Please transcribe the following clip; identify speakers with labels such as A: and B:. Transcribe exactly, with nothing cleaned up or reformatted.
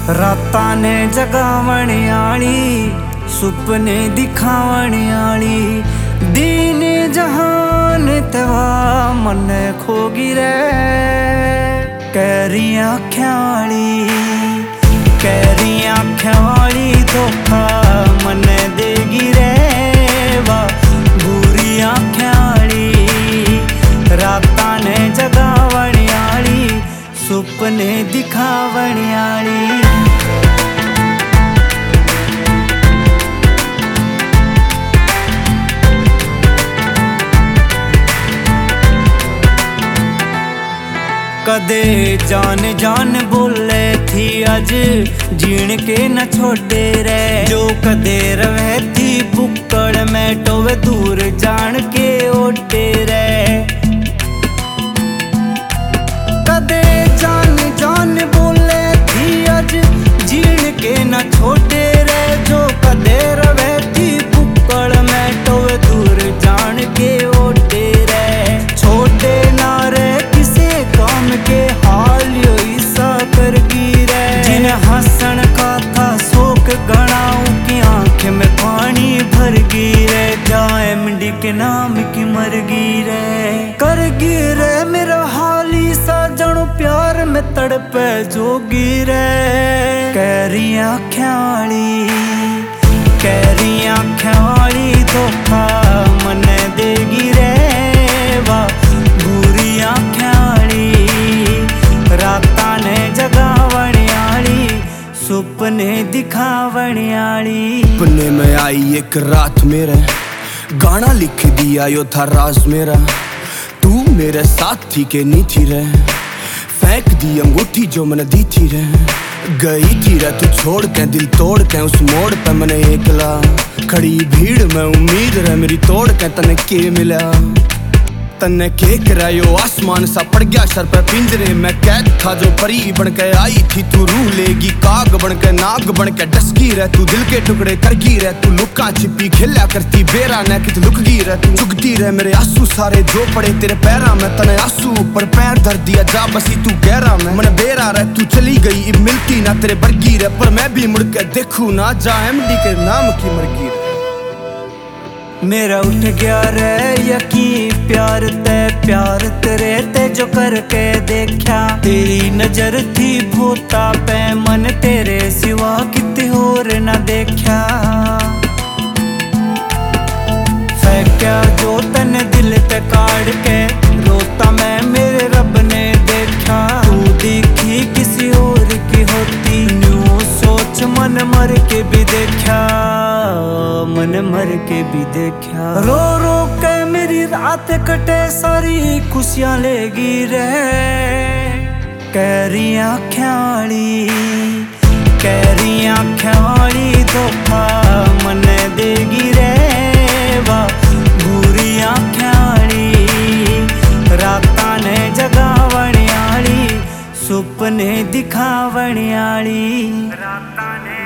A: रातां ने जगावण आली, सुपने दिखावण आली, दीन जहान तेवा मन खोगी रे। कैरी आँख्यां वाली, कैरी आँख्यां वाली धोखा मन देगी रे। वा बुरी आँख्यां वाली, रातां ने जगावण आली, सुपने दिखावण आली। कदे जान जान बोले थी, अज जीण के न छोड़े रे। जो कदे रवे थी बुक्कड़ में टोवे, दूर जान के ओटे रे। कदे जान जान बोले थी, अज जीण के न छोड़े रे। जो कदे रवे थी बुक्कड़ में टोवे, दूर जान के ओटे रे। छोटे ना रे किसे काम के, हाल योई सा कर गिरे। जिन हसन का था शोक गणाऊं की, आंख में पानी भर गिरे। जा एमडी के नाम की मर गिरे, कर गिरे मेरा हाली सा जणो प्यार में तड़पे जोगी रे। कैरी आँख्यां वाली, कैरी आँख्यां वाली धोखा मन देगी रे। वा बुरी आँख्यां वाली, रातां ने जगावण आली, सुपने दिखावण आली।
B: सपने में आई एक रात मेरे, गाना लिख दिया यो था राज मेरा। तू मेरे साथी के नी थी रे, फेंक दी अंगूठी जो मैंने दी थी रे। गई थी रे तू छोड़ के, दिल तोड़ के उस मोड़ पे मैंने एकला। खड़ी भीड़ में उम्मीद रे मेरी तोड़ के, तने के मिला तन्ने के करायो। आसमान सा पड़ गया सर पे पिंजरे में कैद था, जो परी बन के आई थी तू रूह लेगी। काग बन के नाग बन के डसकी रह तू, दिल के टुकड़े करगी रह तू। लुका छिपी खेला करती बेरा न कित लुकगी रह तू। चुगती रह मेरे आंसू सारे जो पड़े तेरे पैरा में, तने आंसू ऊपर पैर धर दिया जा बसी तू गहरा में। मन बेरा रह तू चली गई, अब मिलती ना तेरे बरगी रह। पर मैं भी मुड़ के देखू ना, जा एमडी के नाम की मरगी रह।
A: मेरा उठ गया रे यकीन प्यार ते, प्यार तेरे ते जो करके देखा। तेरी नजर थी भूता पे, मन तेरे सिवा किते होर न देखा। फेंका जो तन दिल ते काट के, रोता मैं मेरे रब ने देखा। तू दिखी किसी और की होती, न्यू सोच मन मर के भी देखा, मन मर के भी देखा। रो रो के मेरी रात कटे, सारी खुशियां लेगी रे। कैरी आँख्यां वाली, कैरी आँख्यां वाली धोखा मन देगी रे। वा बुरी आँख्यां वाली, रातां ने जगावण आली, सुपने दिखावण आली। रातां ने